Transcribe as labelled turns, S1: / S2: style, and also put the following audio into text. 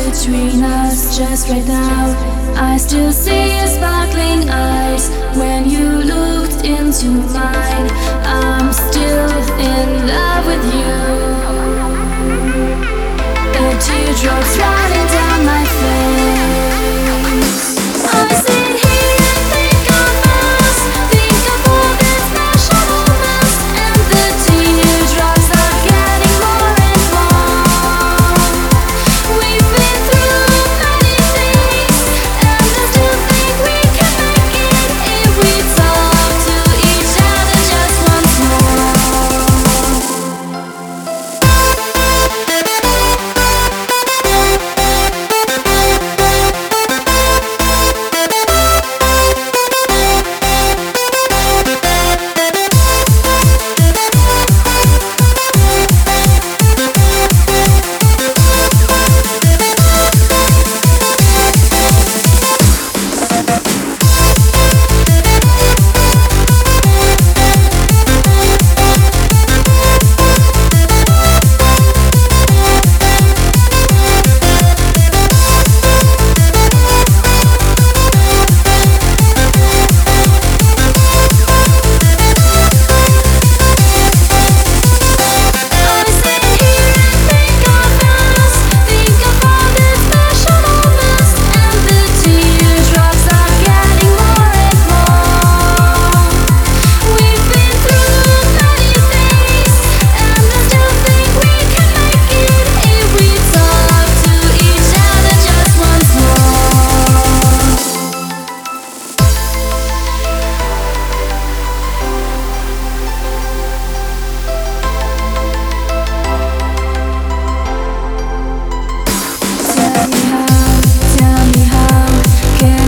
S1: between us just right now. I still see your sparkling eyes when you looked into mine. I'm still in love with you. The teardrops running down my face. I sit here and think of us, think of all the special moments, and the teardrops are getting more and more. We've been through many things, and I still think we can make it if we talk to each other just once more. Tell me how can